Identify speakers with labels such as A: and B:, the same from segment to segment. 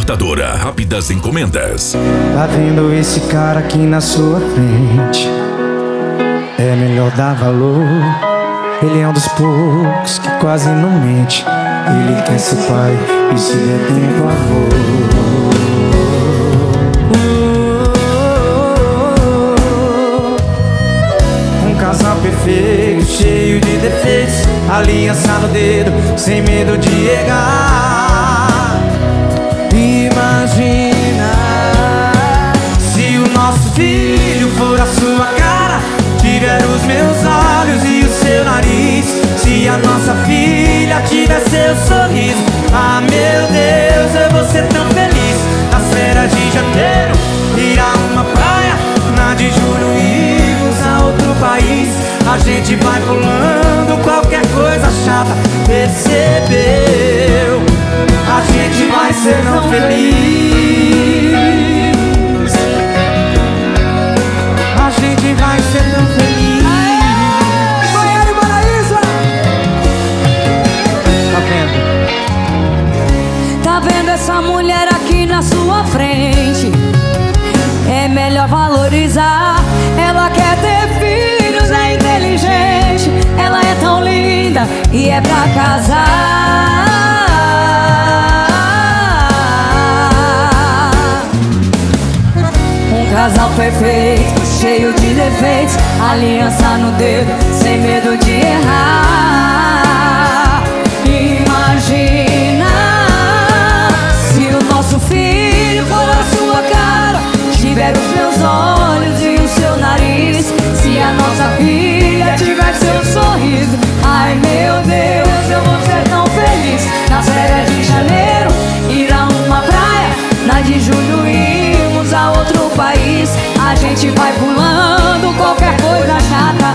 A: Importadora Rápidas Encomendas.
B: Tá vendo esse cara aqui na sua frente? É melhor dar valor. Ele é um dos poucos que quase não mente. Ele quer ser pai e se der tempo avô. Um casal perfeito, cheio de defeitos, aliança no dedo, sem medo de errar. Imagina se o nosso filho for a sua cara, tiver os meus olhos e o seu nariz. Se a nossa filha tiver seu sorriso, ah meu Deus, eu vou ser tão feliz. Nas férias de janeiro, ir a uma praia, na de julho irmos a outro país. A gente vai pulando qualquer coisa chata, percebeu? A gente vai ser tão feliz. A gente vai ser tão feliz. Goiânia e Paraíso. Tá vendo?
C: Tá vendo essa mulher aqui na sua frente? É melhor valorizar. Ela quer ter filhos, é inteligente. Ela é tão linda e é pra casar. Casal perfeito, cheio de defeitos, aliança no dedo, sem medo de errar. Imagina se o nosso filho for a sua cara, tiver os meus olhos e o seu nariz. Se a nossa filha tiver seu sorriso, ai meu Deus, eu vou ser tão feliz. Nas férias de janeiro, ir a uma praia, na de julho irmos a outro país. A gente vai pulando qualquer coisa chata,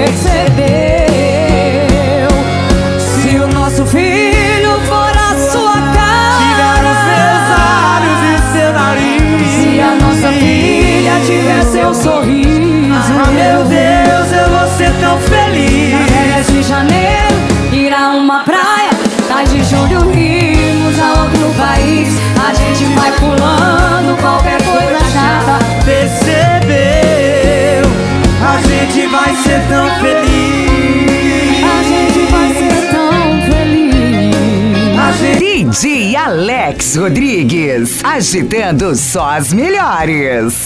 C: percebeu? Se o nosso filho for a sua cara,
B: tiver os meus olhos e o seu nariz.
C: se a nossa filha tiver seu sorriso,
B: ah meu Deus, eu vou ser tão feliz.
C: nas férias de janeiro, ir a uma praia, na de julho irmos a outro país. A gente vai pulando qualquer coisa chata,
B: percebeu? A gente vai ser tão feliz.
C: a gente vai ser tão feliz.
B: A gente...
D: DJ Alex Rodrigues, agitando só as melhores.